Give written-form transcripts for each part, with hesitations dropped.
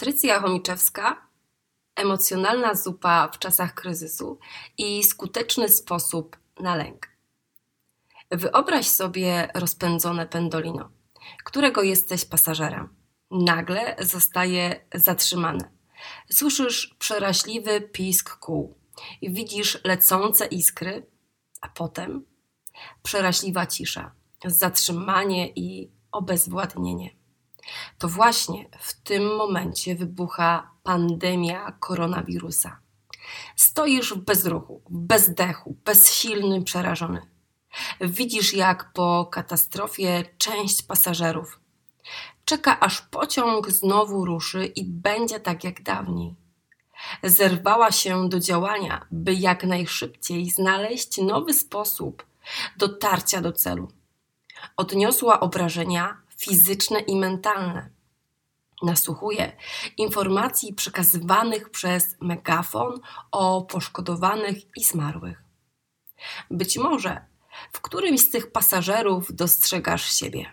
Patrycja Chomiczewska, emocjonalna zupa w czasach kryzysu i skuteczny sposób na lęk. Wyobraź sobie rozpędzone pendolino, którego jesteś pasażerem. Nagle zostaje zatrzymane. Słyszysz przeraźliwy pisk kół i widzisz lecące iskry, a potem przeraźliwa cisza, zatrzymanie i obezwładnienie. To właśnie w tym momencie wybucha pandemia koronawirusa. Stoisz w bezruchu, w bezdechu, bezsilny, przerażony. Widzisz, jak po katastrofie część pasażerów czeka, aż pociąg znowu ruszy i będzie tak jak dawniej. Zerwała się do działania, by jak najszybciej znaleźć nowy sposób dotarcia do celu. Odniosła obrażenia fizyczne i mentalne. Nasłuchuje informacji przekazywanych przez megafon o poszkodowanych i zmarłych. Być może w którymś z tych pasażerów dostrzegasz siebie.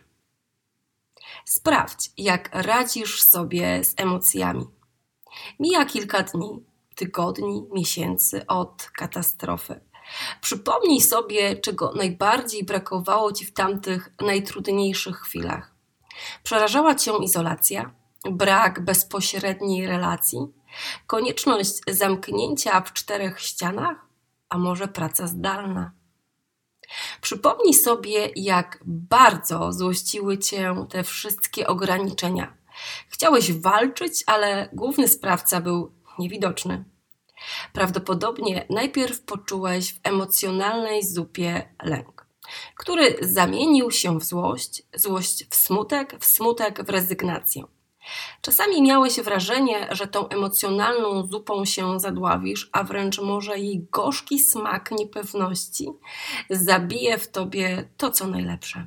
Sprawdź, jak radzisz sobie z emocjami. Mija kilka dni, tygodni, miesięcy od katastrofy. Przypomnij sobie, czego najbardziej brakowało Ci w tamtych najtrudniejszych chwilach. Przerażała Cię izolacja, brak bezpośredniej relacji, konieczność zamknięcia w 4 ścianach, a może praca zdalna. Przypomnij sobie, jak bardzo złościły Cię te wszystkie ograniczenia. Chciałeś walczyć, ale główny sprawca był niewidoczny. Prawdopodobnie najpierw poczułeś w emocjonalnej zupie lęk, który zamienił się w złość, złość w smutek w rezygnację. Czasami miałeś wrażenie, że tą emocjonalną zupą się zadławisz, a wręcz może jej gorzki smak niepewności zabije w tobie to, co najlepsze.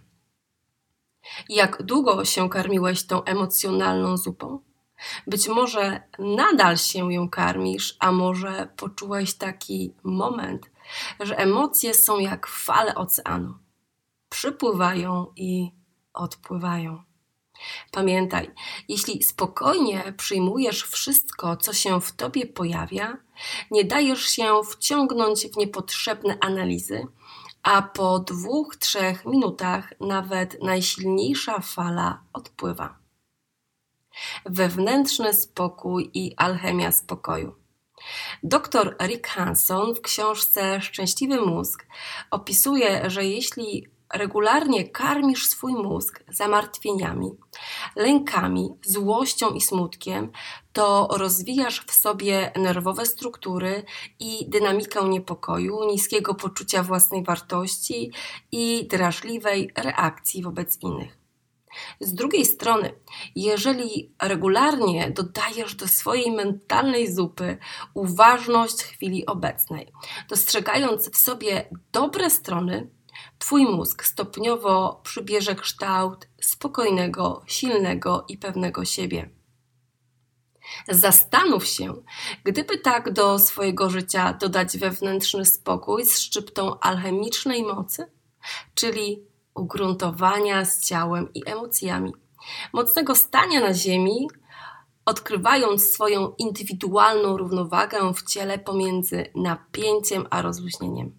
Jak długo się karmiłeś tą emocjonalną zupą? Być może nadal się ją karmisz, a może poczułeś taki moment, że emocje są jak fale oceanu. Przypływają i odpływają. Pamiętaj, jeśli spokojnie przyjmujesz wszystko, co się w tobie pojawia, nie dajesz się wciągnąć w niepotrzebne analizy, a po 2-3 minutach nawet najsilniejsza fala odpływa. Wewnętrzny spokój i alchemia spokoju. Dr Rick Hanson w książce Szczęśliwy mózg opisuje, że jeśli regularnie karmisz swój mózg zamartwieniami, lękami, złością i smutkiem, to rozwijasz w sobie nerwowe struktury i dynamikę niepokoju, niskiego poczucia własnej wartości i drażliwej reakcji wobec innych. Z drugiej strony, jeżeli regularnie dodajesz do swojej mentalnej zupy uważność chwili obecnej, dostrzegając w sobie dobre strony, twój mózg stopniowo przybierze kształt spokojnego, silnego i pewnego siebie. Zastanów się, gdyby tak do swojego życia dodać wewnętrzny spokój z szczyptą alchemicznej mocy, czyli ugruntowania z ciałem i emocjami, mocnego stania na ziemi, odkrywając swoją indywidualną równowagę w ciele pomiędzy napięciem a rozluźnieniem.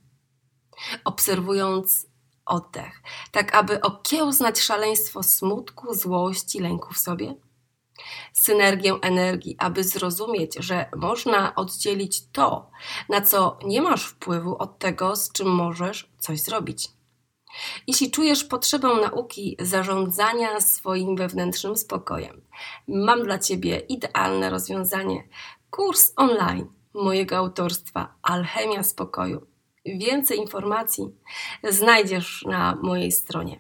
Obserwując oddech, tak aby okiełznać szaleństwo smutku, złości, lęku w sobie. Synergię energii, aby zrozumieć, że można oddzielić to, na co nie masz wpływu, od tego, z czym możesz coś zrobić. Jeśli czujesz potrzebę nauki zarządzania swoim wewnętrznym spokojem, mam dla Ciebie idealne rozwiązanie. Kurs online mojego autorstwa Alchemia Spokoju. Więcej informacji znajdziesz na mojej stronie.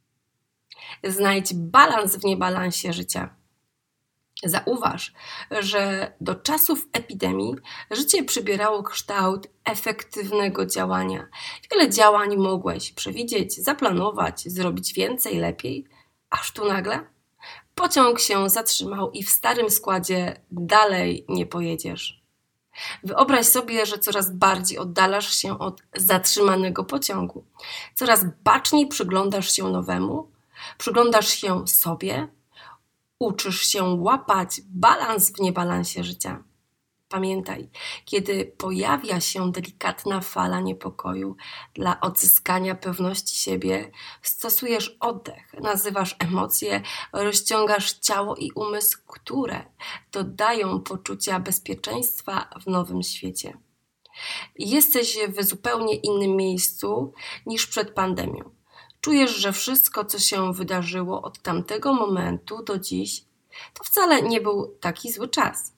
Znajdź balans w niebalansie życia. Zauważ, że do czasów epidemii życie przybierało kształt efektywnego działania. Wiele działań mogłeś przewidzieć, zaplanować, zrobić więcej, lepiej, aż tu nagle pociąg się zatrzymał i w starym składzie dalej nie pojedziesz. Wyobraź sobie, że coraz bardziej oddalasz się od zatrzymanego pociągu. Coraz baczniej przyglądasz się nowemu, przyglądasz się sobie, Uczysz się łapać balans w niebalansie życia. Pamiętaj, kiedy pojawia się delikatna fala niepokoju, dla odzyskania pewności siebie stosujesz oddech, nazywasz emocje, rozciągasz ciało i umysł, które dodają poczucia bezpieczeństwa w nowym świecie. Jesteś w zupełnie innym miejscu niż przed pandemią. Czujesz, że wszystko, co się wydarzyło od tamtego momentu do dziś, to wcale nie był taki zły czas.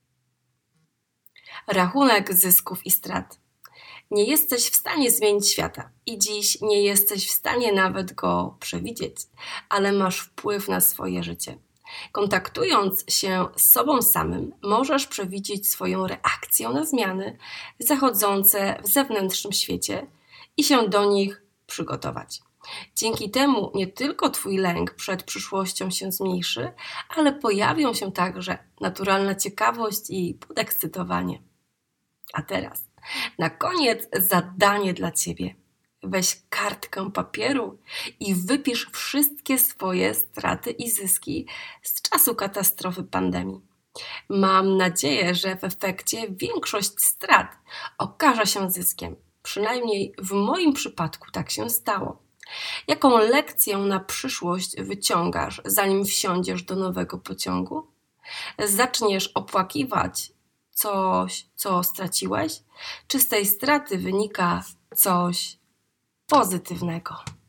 Rachunek zysków i strat. Nie jesteś w stanie zmienić świata i dziś nie jesteś w stanie nawet go przewidzieć, ale masz wpływ na swoje życie. Kontaktując się z sobą samym, możesz przewidzieć swoją reakcję na zmiany zachodzące w zewnętrznym świecie i się do nich przygotować. Dzięki temu nie tylko Twój lęk przed przyszłością się zmniejszy, ale pojawią się także naturalna ciekawość i podekscytowanie. A teraz, na koniec zadanie dla Ciebie. Weź kartkę papieru i wypisz wszystkie swoje straty i zyski z czasu katastrofy pandemii. Mam nadzieję, że w efekcie większość strat okaże się zyskiem. Przynajmniej w moim przypadku tak się stało. Jaką lekcję na przyszłość wyciągasz, zanim wsiądziesz do nowego pociągu? Zaczniesz opłakiwać coś, co straciłeś? Czy z tej straty wynika coś pozytywnego?